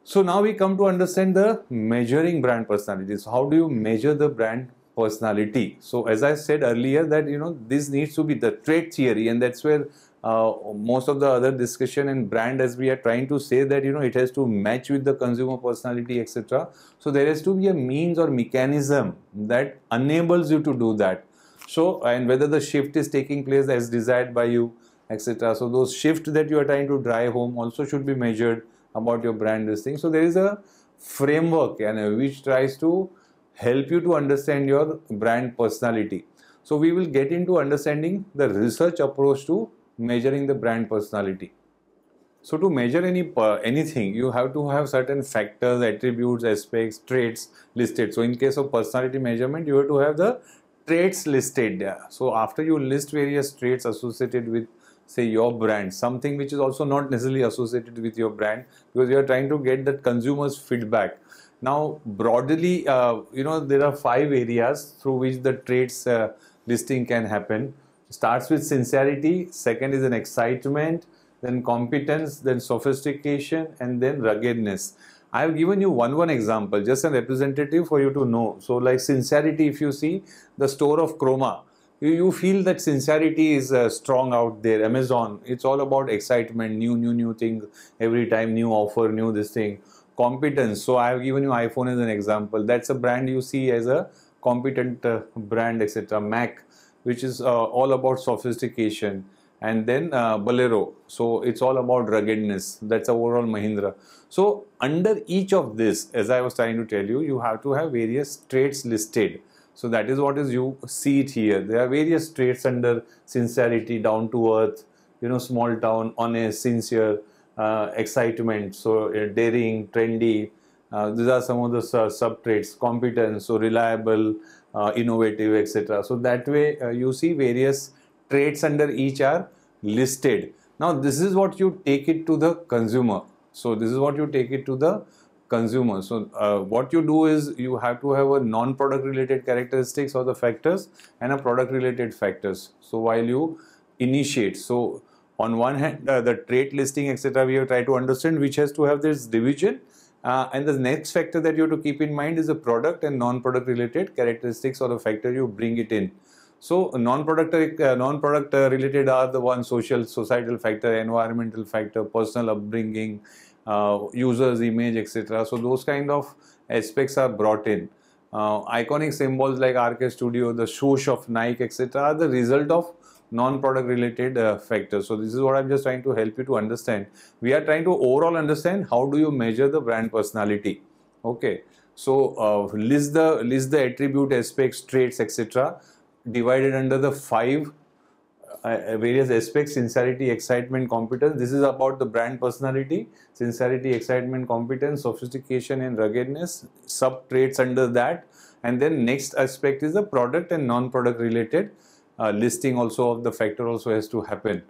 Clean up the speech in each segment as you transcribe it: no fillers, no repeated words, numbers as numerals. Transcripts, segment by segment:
So now we come to understand the measuring brand personality. So how do you measure the brand personality? So as I said earlier that this needs to be the trait theory, and that's where most of the other discussion in brand, as we are trying to say that it has to match with the consumer personality, etc. So there has to be a means or mechanism that enables you to do that. So, and whether the shift is taking place as desired by you, etc. So those shifts that you are trying to drive home also should be measured about your brand this thing. So there is a framework which tries to help you to understand your brand personality. So we will get into understanding the research approach to measuring the brand personality. So to measure anything, you have to have certain factors, attributes, aspects, traits listed. So in case of personality measurement, you have to have the traits listed there. So after you list various traits associated with, say, your brand, something which is also not necessarily associated with your brand, because you are trying to get that consumer's feedback. Now broadly, there are 5 areas through which the traits listing can happen. Starts with sincerity, second is an excitement, then competence, then sophistication, and then ruggedness. I have given you one example, just a representative for you to know. So like sincerity, if you see the store of Chroma, you feel that sincerity is strong out there. Amazon, it's all about excitement, new things every time, new offer, new this thing. Competence, so I have given you iPhone as an example. That's a brand you see as a competent brand, etc. Mac, which is all about sophistication. And then Bolero, so it's all about ruggedness. That's overall Mahindra. So under each of this, as I was trying to tell you, you have to have various traits listed. So that is what is, you see it here. There are various traits under sincerity: down to earth, small town, honest, sincere, excitement, so daring, trendy. These are some of the sub traits. Competence, so reliable, innovative, etc. So that way you see various traits under each are listed. Now this is what you take it to the consumer. So this is what you take it to the consumer. So what you do is you have to have a non-product related characteristics or the factors and a product related factors. So while you initiate, so on one hand the trait listing, etc., we have tried to understand which has to have this division. And the next factor that you have to keep in mind is the product and non-product related characteristics or the factor you bring it in. So non-product related are the one: societal factor, environmental factor, personal upbringing, users image, etc. So those kind of aspects are brought in. Iconic symbols like RK Studio, the swoosh of Nike, etc. are the result of non-product related factors. So this is what I'm just trying to help you to understand. We are trying to overall understand how do you measure the brand personality. Okay, so list the attribute, aspects, traits, etc., divided under the 5 various aspects: sincerity, excitement, competence. This is about the brand personality: sincerity, excitement, competence, sophistication, and ruggedness. Sub traits under that. And then next aspect is the product and non-product related listing also of the factor also has to happen.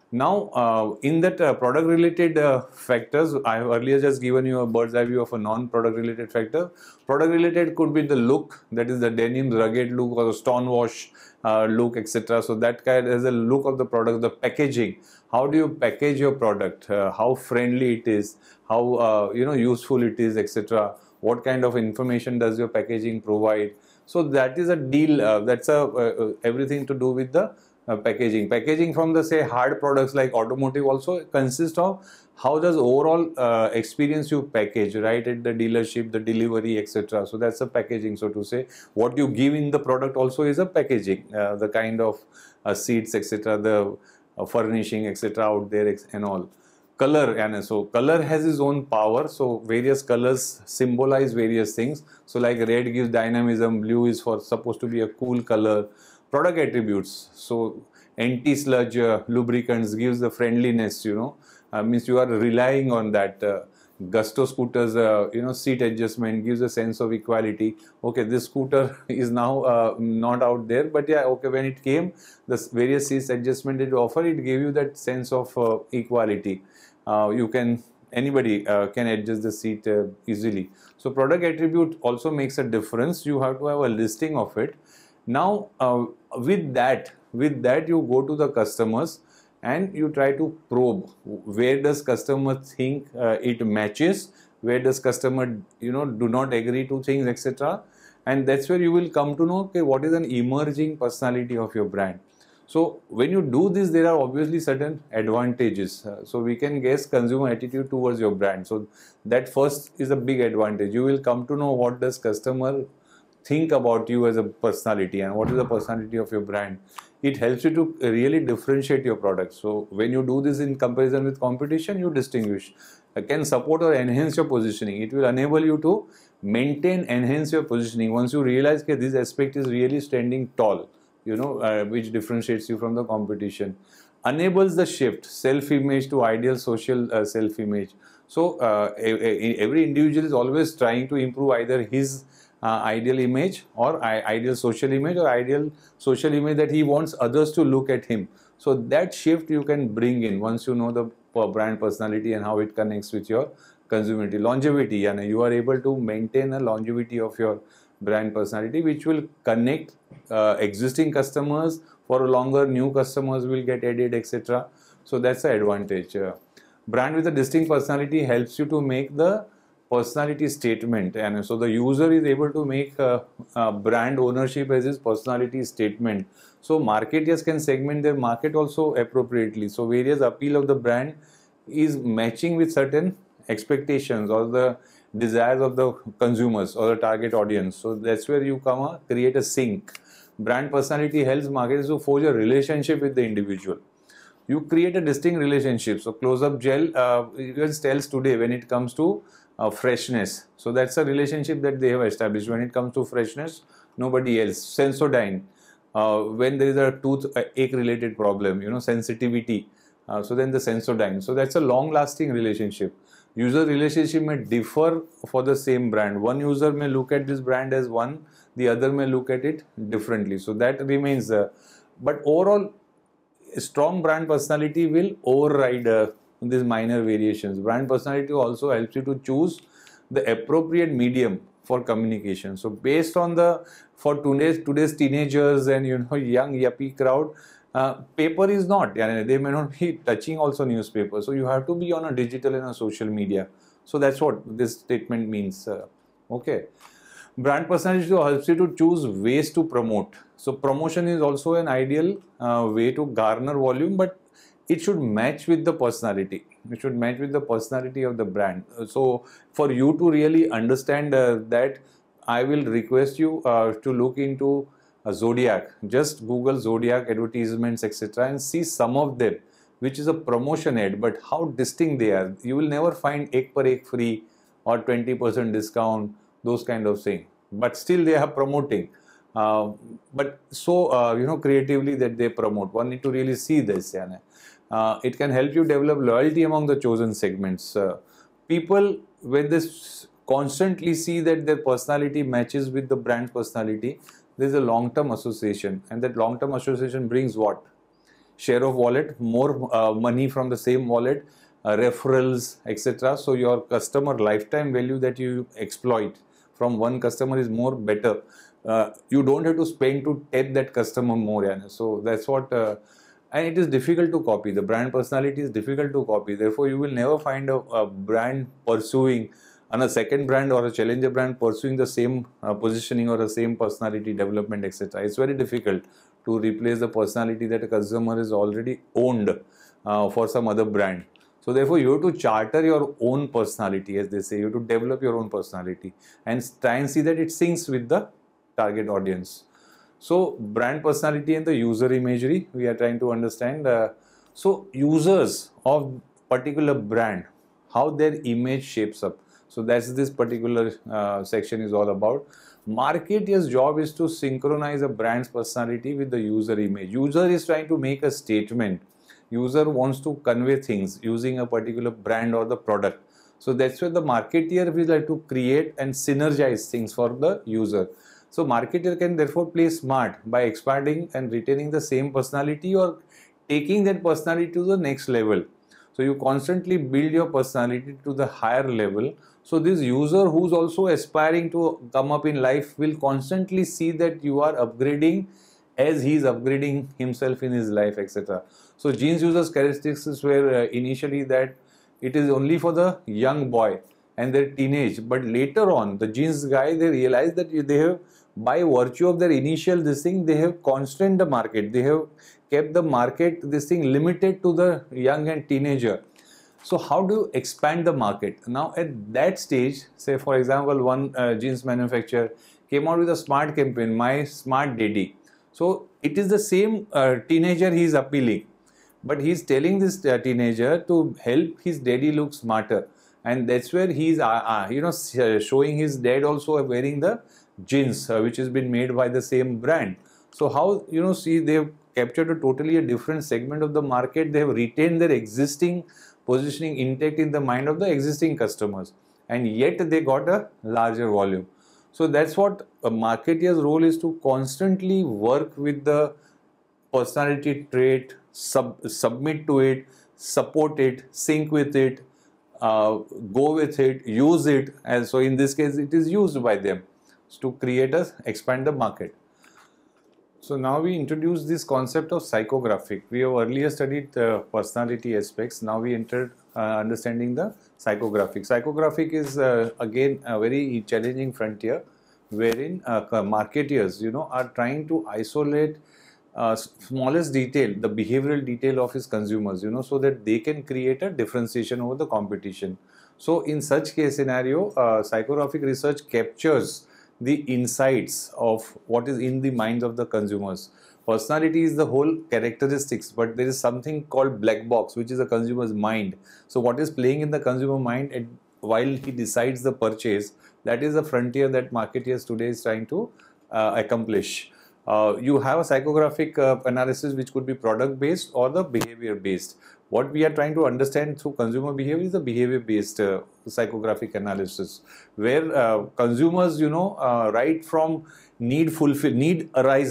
Now in that product related factors, I have earlier just given you a bird's eye view of a non-product related factor. Product related could be the look, that is the denim rugged look or the stone wash look, etc. So that kind is the look of the product. The packaging, how do you package your product, how friendly it is, how useful it is, etc. What kind of information does your packaging provide? So that is a deal, that's everything to do with the packaging. Packaging from the, say, hard products like automotive also consists of how does overall experience you package, right, at the dealership, the delivery, etc. So that's a packaging, so to say. What you give in the product also is a packaging, the kind of seats, etc., the furnishing, etc., out there and all. Color, and so color has its own power. So various colors symbolize various things. So like red gives dynamism, blue is for supposed to be a cool color. Product attributes, so anti-sludge lubricants gives the friendliness, means you are relying on that. Gusto scooters, seat adjustment gives a sense of equality. Okay, this scooter is now not out there, but yeah, okay, when it came, the various seats adjustment it offer, it gave you that sense of equality. Anybody can adjust the seat easily. So product attribute also makes a difference. You have to have a listing of it. Now with that you go to the customers and you try to probe where does customer think it matches where does customer, do not agree to things, etc. And that's where you will come to know, okay, what is an emerging personality of your brand. So when you do this, there are obviously certain advantages. So we can guess consumer attitude towards your brand. So that first is a big advantage. You will come to know what does customer think about you as a personality and what is the personality of your brand. It helps you to really differentiate your product. So when you do this in comparison with competition, you distinguish. Can support or enhance your positioning. It will enable you to maintain, enhance your positioning once you realize that this aspect is really standing tall, which differentiates you from the competition. Enables the shift self-image to ideal social self-image. So every individual is always trying to improve either his ideal image or ideal social image, or ideal social image that he wants others to look at him. So that shift you can bring in once you know the brand personality and how it connects with your consumerity. Longevity, and you are able to maintain a longevity of your brand personality, which will connect existing customers for longer, new customers will get added, etc. So that's the advantage. Brand with a distinct personality helps you to make the personality statement, and so the user is able to make brand ownership as his personality statement. So marketers can segment their market also appropriately. So various appeal of the brand is matching with certain expectations or the desires of the consumers or the target audience. So that's where you create a sync. Brand personality helps marketers to forge a relationship with the individual. You create a distinct relationship. So Close-Up Gel even tells today when it comes to freshness. So that's a relationship that they have established. When it comes to freshness, nobody else. Sensodyne, when there is a toothache related problem, sensitivity. So then the Sensodyne. So that's a long-lasting relationship. User relationship may differ for the same brand. One user may look at this brand as one, the other may look at it differently. So that remains. But overall, strong brand personality will override these minor variations. Brand personality also helps you to choose the appropriate medium for communication. So based on for today's teenagers and young yuppie crowd, paper is not, they may not be touching also newspaper. So you have to be on a digital and a social media. So that's what this statement means. Okay. Brand personality helps you to choose ways to promote. So promotion is also an ideal way to garner volume, but it should match with the personality. It should match with the personality of the brand. So for you to really understand that, I will request you to look into Zodiac. Just Google Zodiac advertisements, etc., and see some of them, which is a promotion ad, but how distinct they are. You will never find ek par ek free or 20% discount, those kind of thing. But still they are promoting. But so creatively that they promote. One need to really see this. It can help you develop loyalty among the chosen segments. People, when they constantly see that their personality matches with the brand personality, there is a long-term association, and that long-term association brings what? Share of wallet, more money from the same wallet, referrals, etc. So your customer lifetime value that you exploit from one customer is more better. You don't have to spend to tap that customer more. So that's what, and it is difficult to copy. The brand personality is difficult to copy. Therefore, you will never find a brand pursuing, and a second brand or a challenger brand pursuing the same positioning or the same personality development, etc. It's very difficult to replace the personality that a consumer is already owned for some other brand. So therefore, you have to charter your own personality, as they say. You have to develop your own personality and try and see that it syncs with the target audience. So brand personality and the user imagery, we are trying to understand. So users of particular brand, how their image shapes up. So that's this particular section is all about. Marketer's job is to synchronize a brand's personality with the user image. User is trying to make a statement. User wants to convey things using a particular brand or the product. So that's where the marketer will like to create and synergize things for the user. So marketer can therefore play smart by expanding and retaining the same personality or taking that personality to the next level. So you constantly build your personality to the higher level. So this user who's also aspiring to come up in life will constantly see that you are upgrading as he is upgrading himself in his life, etc. So jeans users characteristics were initially that it is only for the young boy, and they're teenage, but later on the jeans guy, they realize that they have, by virtue of their initial this thing, they have constrained the market, they have kept the market this thing limited to the young and teenager. So how do you expand the market? Now at that stage, say for example, one jeans manufacturer came out with a smart campaign, My Smart Daddy. So it is the same teenager he is appealing, but he is telling this teenager to help his daddy look smarter, and that's where he is showing his dad also wearing the jeans which has been made by the same brand. So how, see, they have captured a totally a different segment of the market. They have retained their existing positioning intact in the mind of the existing customers, and yet they got a larger volume. So that's what a marketeer's role is, to constantly work with the personality trait, submit to it, support it, sync with it, go with it, use it. And so in this case, it is used by them to expand the market. So now we introduce this concept of psychographic. We have earlier studied personality aspects. Now we entered understanding the psychographic. Psychographic is again a very challenging frontier, wherein marketeers, are trying to isolate smallest detail, the behavioral detail of his consumers, so that they can create a differentiation over the competition. So in such case scenario, psychographic research captures the insights of what is in the minds of the consumers. Personality is the whole characteristics, but there is something called black box, which is a consumer's mind. So what is playing in the consumer mind while he decides the purchase, that is the frontier that marketeers today is trying to accomplish. You have a psychographic analysis which could be product based or the behavior based. What we are trying to understand through consumer behavior is the behavior based psychographic analysis, where consumers, right from need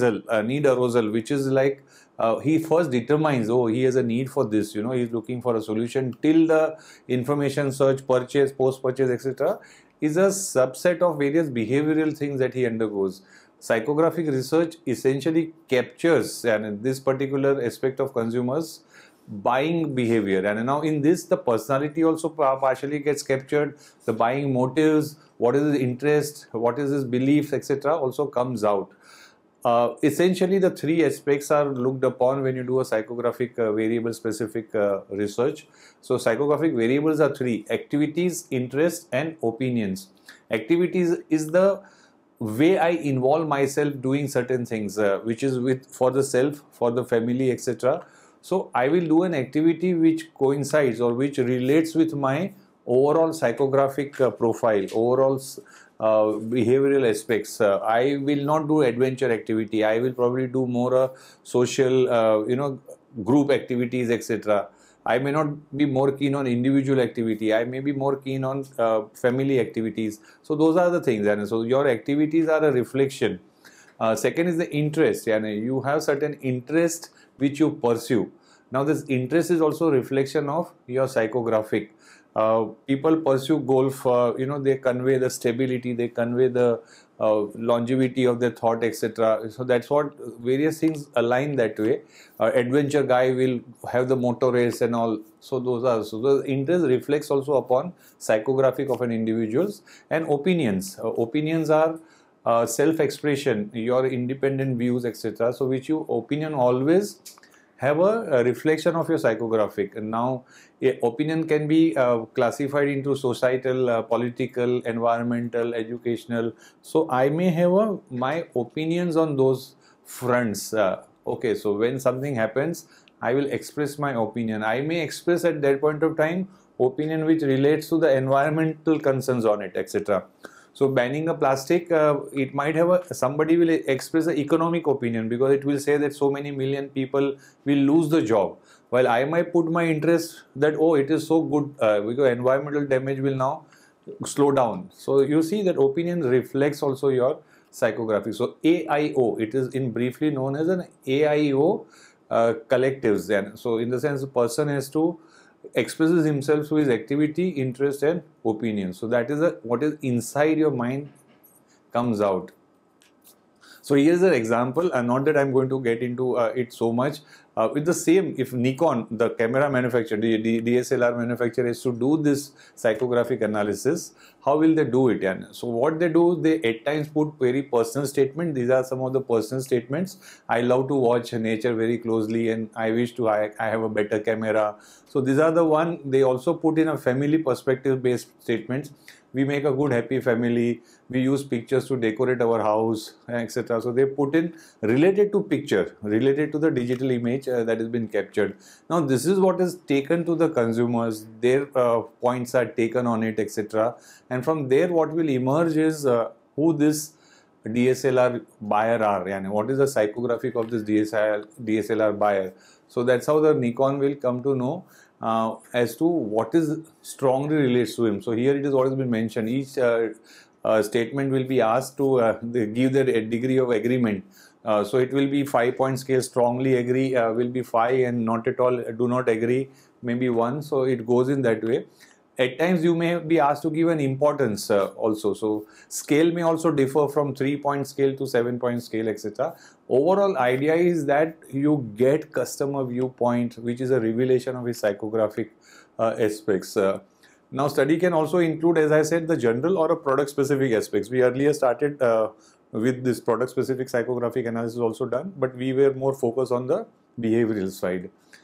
arousal, which is like he first determines, oh, he has a need for this, he's looking for a solution, till the information search, purchase, post purchase, etc., is a subset of various behavioral things that he undergoes. Psychographic research essentially captures this particular aspect of consumers' buying behavior, and now in this the personality also partially gets captured. The buying motives, what is his interest, what is his beliefs, etc., also comes out. Essentially the three aspects are looked upon when you do a psychographic variable specific research. So psychographic variables are three: activities, interests, and opinions. Activities is the way I involve myself doing certain things, which is for the self, for the family, etc. So I will do an activity which coincides or which relates with my overall psychographic profile, overall behavioral aspects. I will not do adventure activity. I will probably do more social, group activities, etc. I may not be more keen on individual activity. I may be more keen on family activities. So those are the things. And so your activities are a reflection. Second is the interest. You have certain interest which you pursue. Now this interest is also a reflection of your psychographic. People pursue golf, they convey the stability, they convey the longevity of their thought, etc. So that's what various things align that way. Adventure guy will have the motor race and all. So the interest reflects also upon psychographic of an individual's. And opinions. Opinions are self-expression, your independent views, etc. So which opinion always have a reflection of your psychographic. And now opinion can be classified into societal, political, environmental, educational. So I may have my opinions on those fronts. Okay, so when something happens, I will express my opinion. I may express at that point of time opinion which relates to the environmental concerns on it, etc. So banning a plastic, it might have somebody will express an economic opinion, because it will say that so many million people will lose the job. While I might put my interest that, oh, it is so good because environmental damage will now slow down. So you see that opinion reflects also your psychographic. So AIO, it is in briefly known as an AIO collectives. And so in the sense, the person has to expresses himself through his activity, interest, and opinion. So that is what is inside your mind comes out. So here's an example, and not that I'm going to get into it so much. With the same, if Nikon, the camera manufacturer, the DSLR manufacturer, is to do this psychographic analysis, how will they do it? And so what they do, they at times put very personal statement. These are some of the personal statements. I love to watch nature very closely, and I wish to I have a better camera. So these are the one. They also put in a family perspective based statements. We make a good happy family, we use pictures to decorate our house, etc. So they put in related to picture, related to the digital image that has been captured. Now this is what is taken to the consumers, their points are taken on it, etc. And from there what will emerge is who this DSLR buyer are, and what is the psychographic of this DSLR buyer. So that's how the Nikon will come to know as to what is strongly relates to him. So here it is what has been mentioned. Each statement will be asked to give their degree of agreement. So it will be 5-point scale. Strongly agree will be 5, and not at all do not agree maybe 1. So it goes in that way. At times you may be asked to give an importance also. So scale may also differ from 3-point scale to 7-point scale, etc. Overall idea is that you get customer viewpoint, which is a revelation of his psychographic aspects. Now study can also include, as I said, the general or a product specific aspects. We earlier started with this product specific psychographic analysis also done, but we were more focused on the behavioral side.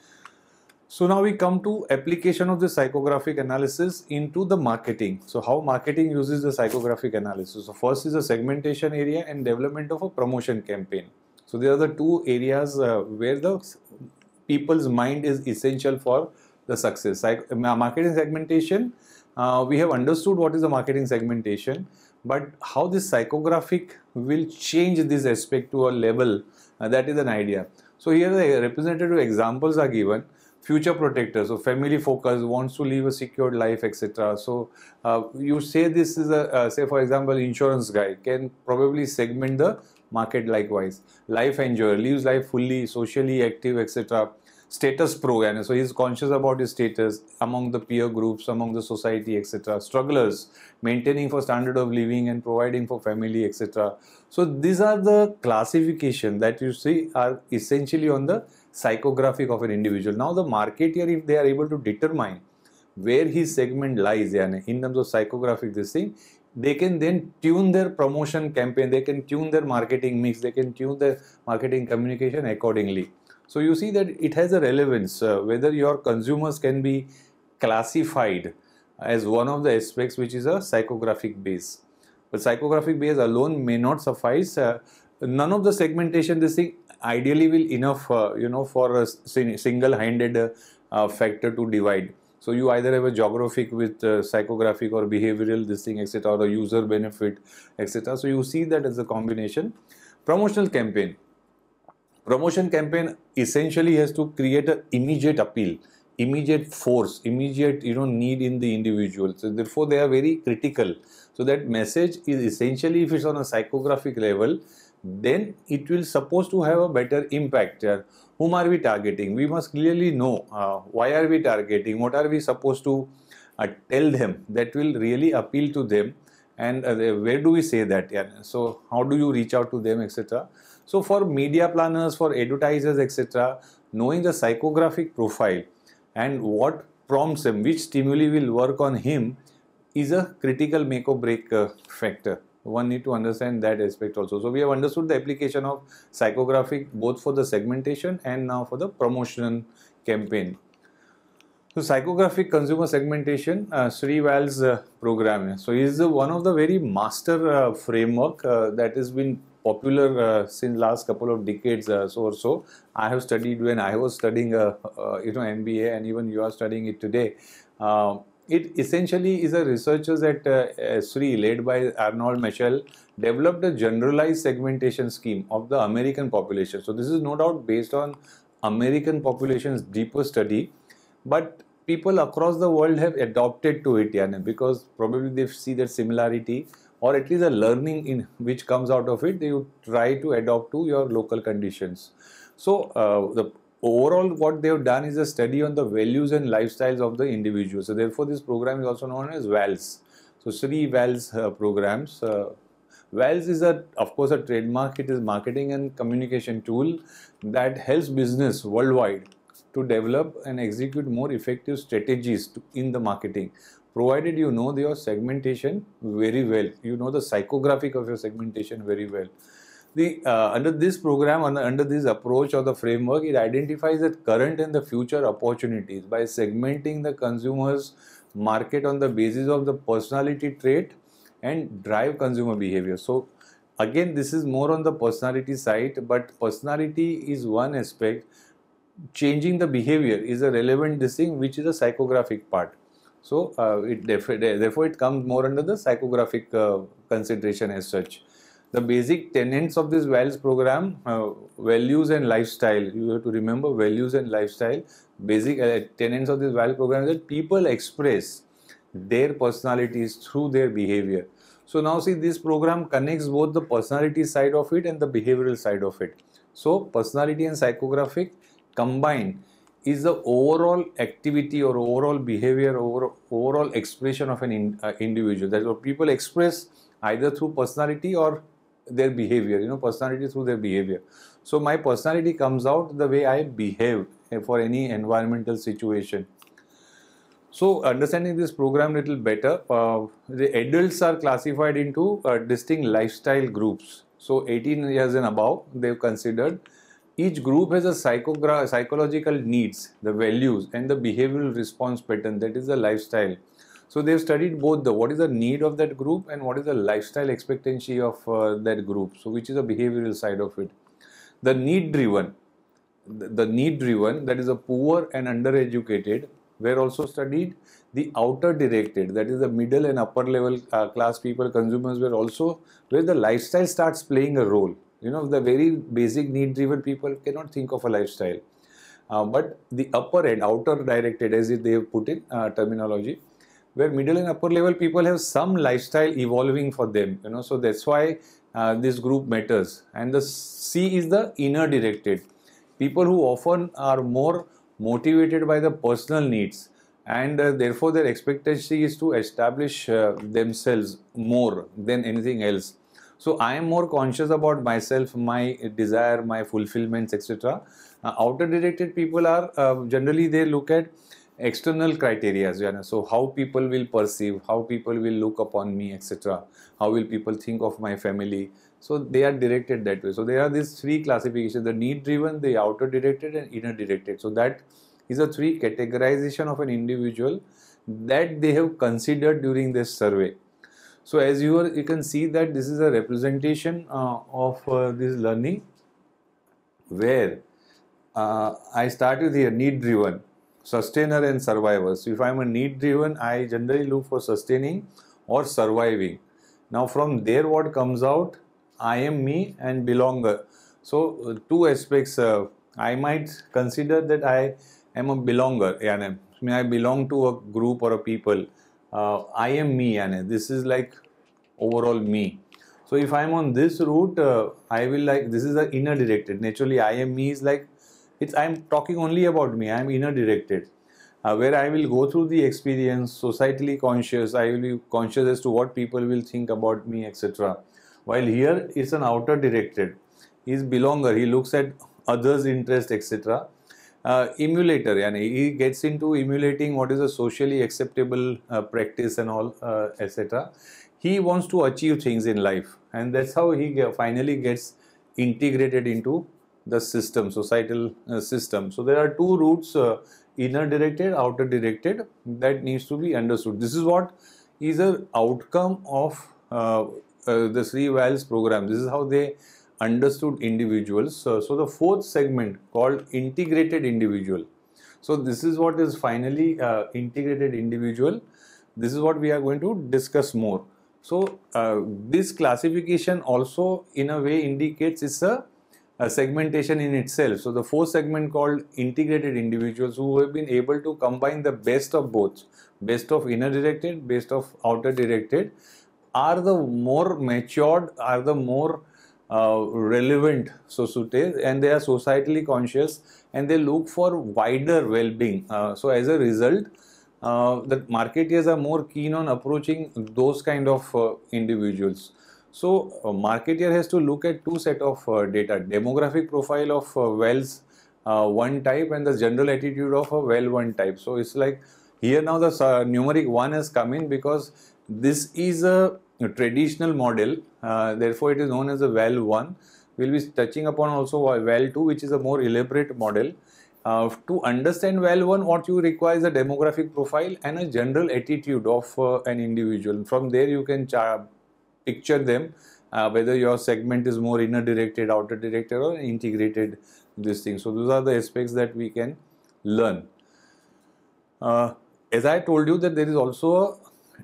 So now we come to application of the psychographic analysis into the marketing. So how marketing uses the psychographic analysis. So first is the segmentation area and development of a promotion campaign. So there are the two areas where the people's mind is essential for the success. Marketing segmentation, we have understood what is the marketing segmentation, but how this psychographic will change this aspect to a level, that is an idea. So here the representative examples are given. Future protector, so family focus, wants to live a secured life, etc. So you say this is a say for example insurance guy can probably segment the market likewise. Life enjoyer, lives life fully, socially active, etc. Status pro, and so he is conscious about his status among the peer groups, among the society, etc. Strugglers, maintaining for standard of living and providing for family, etc. So these are the classification that you see are essentially on the psychographic of an individual. Now the marketer, if they are able to determine where his segment lies in terms of psychographic this thing, they can then tune their promotion campaign, they can tune their marketing mix, they can tune their marketing communication accordingly. So you see that it has a relevance whether your consumers can be classified as one of the aspects which is a psychographic base. But psychographic base alone may not suffice. None of the segmentation this thing ideally will enough for a single-handed factor to divide. So you either have a geographic with psychographic or behavioral this thing, etc., or a user benefit, etc. So you see that as a combination. Promotional campaign. Promotion campaign essentially has to create an immediate appeal, immediate force, immediate need in the individual. So therefore they are very critical. So that message is essentially, if it's on a psychographic level, then it will supposed to have a better impact. Whom are we targeting? We must clearly know why are we targeting, what are we supposed to tell them that will really appeal to them, and where do we say that? So how do you reach out to them, etc. So for media planners, for advertisers, etc., knowing the psychographic profile and what prompts him, which stimuli will work on him is a critical make or break factor. One need to understand that aspect also. So we have understood the application of psychographic both for the segmentation and now for the promotion campaign. So psychographic consumer segmentation, Sri Val's program. So he is one of the very master framework that has been popular since last couple of decades or so. I have studied when I was studying MBA, and even you are studying it today. It essentially is a researchers at Sri, led by Arnold Michel, developed a generalized segmentation scheme of the American population. So this is no doubt based on American population's deeper study, but people across the world have adopted to it, because probably they see that similarity, or at least a learning in which comes out of it, they would try to adopt to your local conditions. So the overall what they have done is a study on the values and lifestyles of the individual. So therefore this program is also known as VALS. So Sri VALS programs. VALS is of course a trademark. It is marketing and communication tool that helps business worldwide to develop and execute more effective strategies in the marketing, provided you know your segmentation very well, you know the psychographic of your segmentation very well. Under this program, under this approach or the framework, it identifies the current and the future opportunities by segmenting the consumer's market on the basis of the personality trait and drive consumer behavior. So again, this is more on the personality side, but personality is one aspect. Changing the behavior is a relevant thing, which is a psychographic part. So therefore it comes more under the psychographic consideration as such. The basic tenets of this VALS program, values and lifestyle. You have to remember values and lifestyle. Basic tenets of this VALS program is that people express their personalities through their behavior. So now see, this program connects both the personality side of it and the behavioral side of it. So personality and psychographic combined is the overall activity or overall behavior, overall expression of an individual. That's what people express either through personality or their behavior, personality through their behavior. So my personality comes out the way I behave for any environmental situation. So understanding this program a little better, the adults are classified into distinct lifestyle groups. So 18 years and above, they've considered. Each group has a psychological needs, the values and the behavioral response pattern, that is the lifestyle. So they've studied both what is the need of that group and what is the lifestyle expectancy of that group. So which is the behavioral side of it. The need driven, that is the poor and undereducated, were also studied. The outer directed, that is the middle and upper level class people, consumers, were also where the lifestyle starts playing a role. The very basic need driven people cannot think of a lifestyle. But the upper end, outer directed, as they have put in terminology, where middle and upper level people have some lifestyle evolving for them, so that's why this group matters. And the C is the inner directed, people who often are more motivated by the personal needs, and therefore their expectancy is to establish themselves more than anything else. So I am more conscious about myself, my desire, my fulfillments, etc. Outer directed people are generally, they look at external criteria, so how people will perceive, how people will look upon me, etc. How will people think of my family? So they are directed that way. So there are these three classifications: the need driven, the outer directed, and inner directed. So that is a three categorization of an individual that they have considered during this survey. So as you can see that this is a representation of this learning, where I start with here need driven, sustainer and survivor. So if I am a need driven, I generally look for sustaining or surviving. Now from there what comes out, I am me and belonger. So two aspects, I might consider that I am a belonger, I belong to a group or a people. I am me, this is like overall me. So if I am on this route, I will this is the inner directed. Naturally, I am me is like, I am talking only about me. I am inner directed, where I will go through the experience, societally conscious. I will be conscious as to what people will think about me, etc. While here it's an outer directed. He is belonger. He looks at others' interest, etc. Emulator, he gets into emulating what is a socially acceptable practice and all, etc. He wants to achieve things in life, and that's how he finally gets integrated into the system, societal system. So there are two routes, inner directed, outer directed, that needs to be understood. This is what is an outcome of the Three VALS program. This is how they understood individuals. So the fourth segment called integrated individual. So this is what is finally integrated individual. This is what we are going to discuss more. So this classification also in a way indicates it's a segmentation in itself. So the fourth segment called integrated individuals, who have been able to combine the best of both, best of inner directed, best of outer directed, are the more matured, are the more relevant societies, and they are societally conscious, and they look for wider well-being. So as a result, the marketeers are more keen on approaching those kind of individuals. So marketer has to look at two set of data: demographic profile of wells one type and the general attitude of a well one type. So it's like here now the numeric 1 has come in because this is a traditional model, therefore it is known as a well 1. We'll be touching upon also well 2, which is a more elaborate model. To understand well 1, what you require is a demographic profile and a general attitude of an individual. From there you can picture them, whether your segment is more inner directed, outer directed, or integrated, this thing. So those are the aspects that we can learn. As I told you that there is also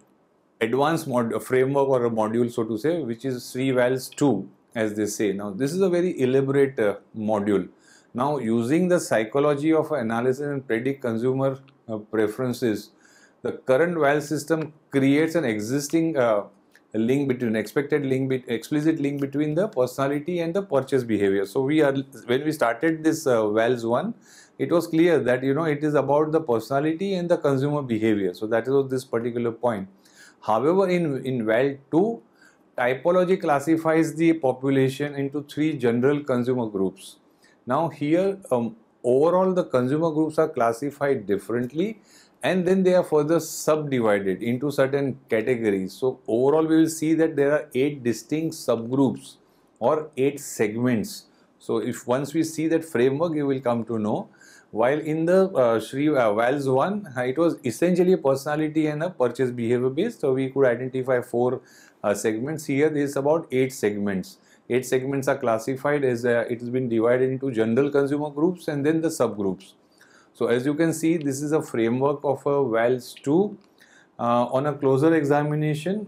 a advanced framework or a module, so to say, which is SRI-VALS 2, as they say. Now this is a very elaborate module. Now, using the psychology of analysis and predict consumer preferences, the current VALS system creates an existing link between explicit link between the personality and the purchase behavior. So when we started this VALS 1, it was clear that it is about the personality and the consumer behavior. So that was this particular point. However, in VAL 2, typology classifies the population into 3 general consumer groups. Now here overall the consumer groups are classified differently, and then they are further subdivided into certain categories. So overall we will see that there are 8 distinct subgroups or 8 segments. So if once we see that framework, you will come to know. While in the VALS 1, it was essentially a personality and a purchase behavior based, so we could identify 4 segments. Here there is about 8 segments. 8 segments are classified as it has been divided into general consumer groups and then the subgroups. So as you can see, this is a framework of a VALS 2. On a closer examination,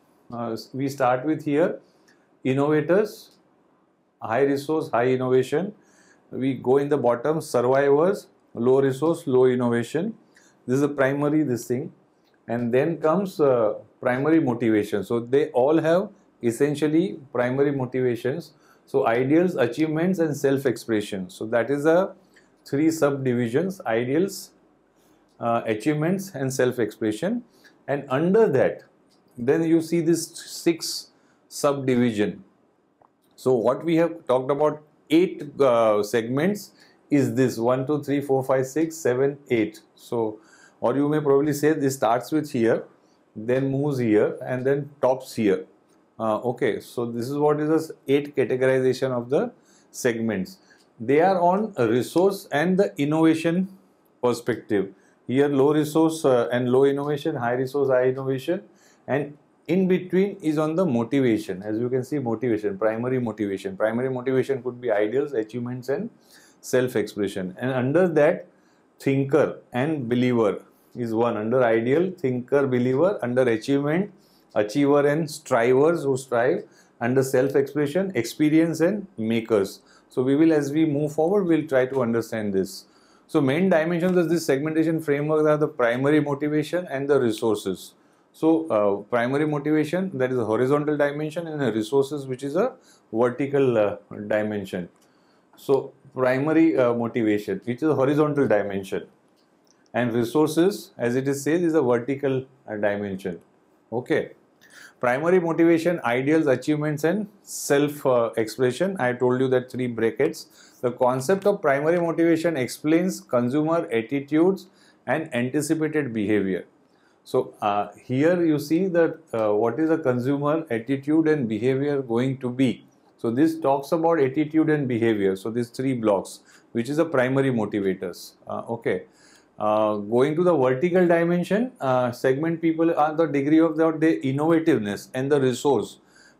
we start with here innovators, high resource, high innovation. We go in the bottom, survivors, low resource, low innovation. This is a primary this thing, and then comes primary motivation. So they all have essentially primary motivations. So ideals, achievements, and self-expression. So that is a 3 subdivisions: ideals, achievements, and self-expression. And under that, then you see this 6 subdivision. So what we have talked about 8 segments is this 1, 2, 3, 4, 5, 6, 7, 8. So, or you may probably say this starts with here, then moves here, and then tops here. Okay, so this is what is this 8 categorization of the segments. They are on a resource and the innovation perspective. Here low resource and low innovation, high resource, high innovation, and in between is on the motivation. As you can see, motivation, primary motivation. Primary motivation could be ideals, achievements, and self-expression. And under that, thinker and believer is one. Under ideal, thinker, believer. Under achievement, achiever and strivers who strive. Under self-expression, experience and makers. So we will, as we move forward, we'll try to understand this. So main dimensions of this segmentation framework are the primary motivation and the resources. So primary motivation, that is a horizontal dimension, and a resources, which is a vertical dimension. So primary motivation, which is a horizontal dimension, and resources, as it is said, is a vertical dimension. Okay. Primary motivation, ideals, achievements, and self-expression. I told you that 3 brackets. The concept of primary motivation explains consumer attitudes and anticipated behavior. So here you see that what is a consumer attitude and behavior going to be. So this talks about attitude and behavior. So these 3 blocks, which is a primary motivators. Okay. Going to the vertical dimension, segment people are the degree of their innovativeness and the resource,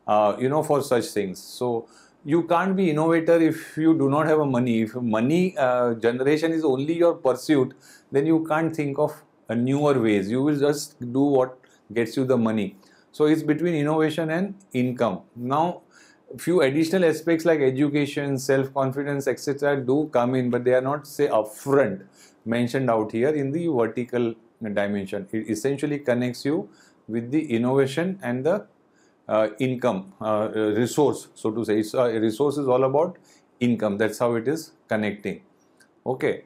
for such things. So you can't be innovator if you do not have a money. If money generation is only your pursuit, then you can't think of newer ways. You will just do what gets you the money. So it's between innovation and income. Now, few additional aspects like education, self-confidence, etc. do come in, but they are not, say, upfront mentioned out here in the vertical dimension. It essentially connects you with the innovation and the income resource, so to say. It's resource is all about income. That's how it is connecting. Okay.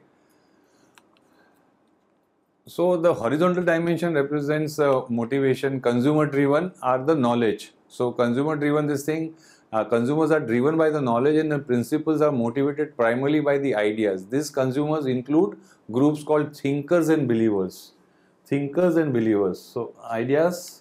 So the horizontal dimension represents motivation. Consumer driven are the knowledge. So consumer driven, this thing, consumers are driven by the knowledge, and the principles are motivated primarily by the ideas. These consumers include groups called thinkers and believers. Thinkers and believers. So ideas.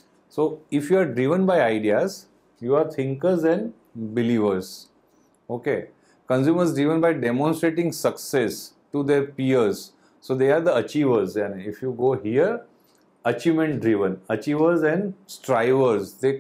So if you are driven by ideas, you are thinkers and believers. Okay. Consumers driven by demonstrating success to their peers. So they are the achievers. And if you go here, achievement driven, achievers and strivers. They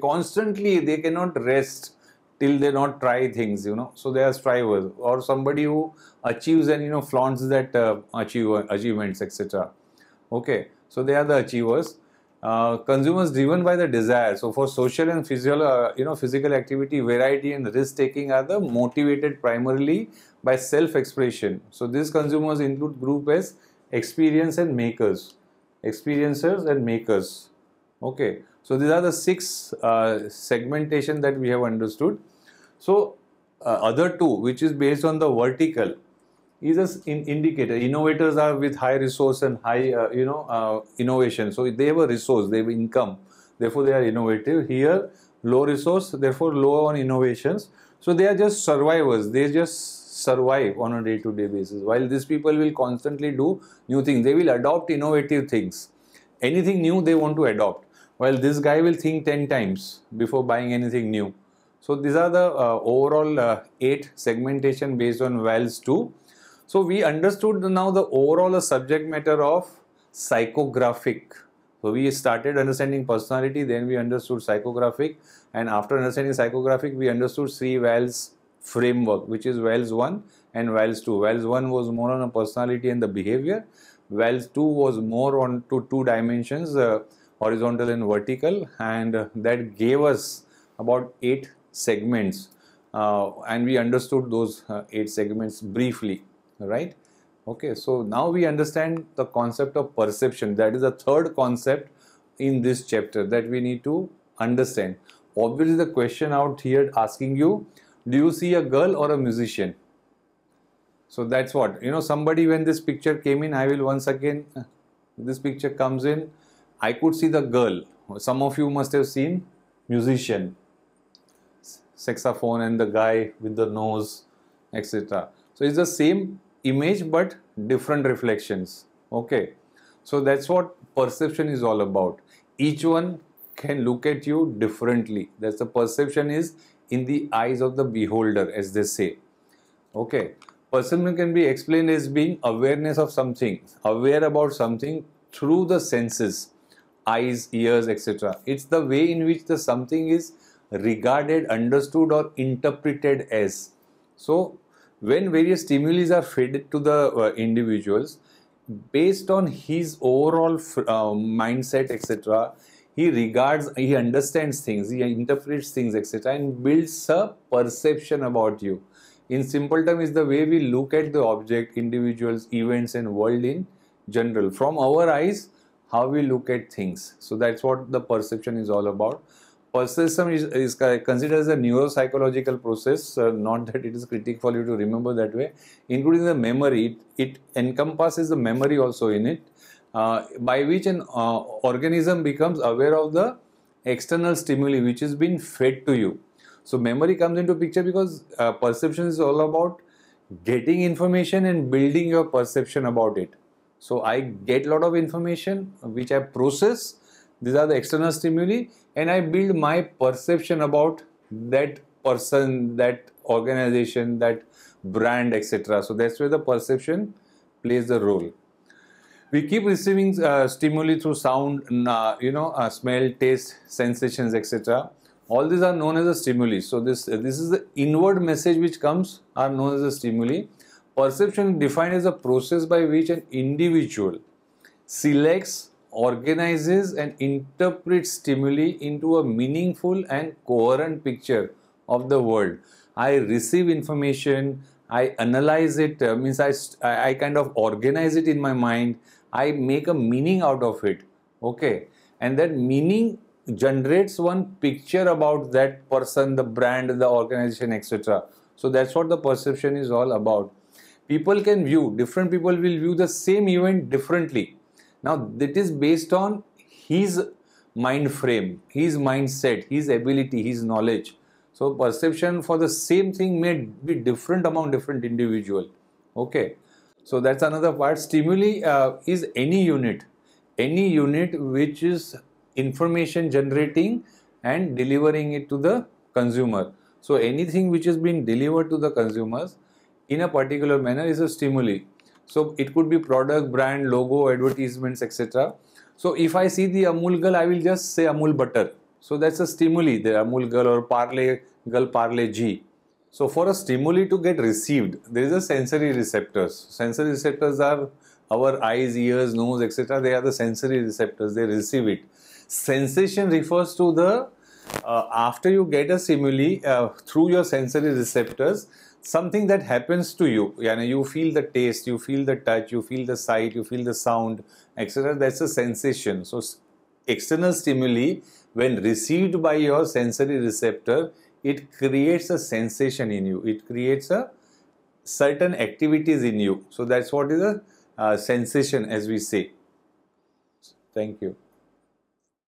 cannot rest till they not try things, So they are strivers, or somebody who achieves and flaunts that achievements, etc. Okay, so they are the achievers. Consumers driven by the desire. So for social and physical activity, variety and risk taking are the motivated primarily by self-expression. So these consumers include group as experience and makers, experiencers and makers. Okay, so these are the 6 segmentation that we have understood. So other 2, which is based on the vertical, is an indicator. Innovators are with high resource and high innovation. So they have a resource, they have income, therefore they are innovative. Here low resource, therefore low on innovations. So they are just survivors. They just survive on a day-to-day basis. While these people will constantly do new things, they will adopt innovative things. Anything new they want to adopt. While this guy will think 10 times before buying anything new. So these are the overall 8 segmentation based on VALS 2. So we understood now the overall subject matter of psychographic. So we started understanding personality, then we understood psychographic, and after understanding psychographic, we understood 3 VALS framework, which is VALS 1 and VALS 2. VALS 1 was more on a personality and the behavior. VALS 2 was more on to 2 dimensions, horizontal and vertical, and that gave us about 8 segments, and we understood those 8 segments briefly. Right? Okay, so now we understand the concept of perception. That is the third concept in this chapter that we need to understand. Obviously, the question out here asking you, do you see a girl or a musician? So that's what, somebody, when this picture came in, I will once again, this picture comes in, I could see the girl. Some of you must have seen musician, saxophone, and the guy with the nose, etc. So it's the same image but different reflections. Okay, so that's what perception is all about. Each one can look at you differently. That's the perception is in the eyes of the beholder, as they say. Okay, perception can be explained as being awareness of something, aware about something through the senses, eyes, ears, etc. It's the way in which the something is regarded, understood, or interpreted as. So when various stimuli are fed to the individuals, based on his overall mindset, etc., he understands things, he interprets things, etc., and builds a perception about you. In simple terms, is the way we look at the object, individuals, events, and world in general. From our eyes, how we look at things. So that's what the perception is all about. Perception is considered as a neuropsychological process, not that it is critical for you to remember that way, including the memory. It encompasses the memory also in it, by which an organism becomes aware of the external stimuli which is being fed to you. So memory comes into picture because perception is all about getting information and building your perception about it. So I get a lot of information which I process. These are the external stimuli, and I build my perception about that person, that organization, that brand, etc. So that's where the perception plays the role. We keep receiving stimuli through sound, smell, taste, sensations, etc. All these are known as a stimuli. So this is the inward message which comes are known as a stimuli. Perception defined as a process by which an individual selects, organizes, and interprets stimuli into a meaningful and coherent picture of the world. I receive information, I analyze it, means I kind of organize it in my mind, I make a meaning out of it, okay, and that meaning generates one picture about that person, the brand, the organization, etc. So that's what the perception is all about. People can view, different people will view the same event differently. Now that is based on his mind frame, his mindset, his ability, his knowledge. So perception for the same thing may be different among different individual. Okay, so that's another part. Stimuli is any unit which is information generating and delivering it to the consumer. So anything which is being delivered to the consumers in a particular manner is a stimuli. So it could be product, brand, logo, advertisements, etc. So if I see the Amul Gal, I will just say Amul butter. So that's a stimuli, the Amul Gal or Parle Gal Parle G. So for a stimuli to get received, there is a sensory receptors. Sensory receptors are our eyes, ears, nose, etc. They are the sensory receptors. They receive it. Sensation refers to the after you get a stimuli through your sensory receptors, something that happens to you. You feel the taste, you feel the touch, you feel the sight, you feel the sound, etc. That's a sensation. So external stimuli, when received by your sensory receptor, it creates a sensation in you. It creates a certain activities in you. So that's what is a sensation, as we say. Thank you.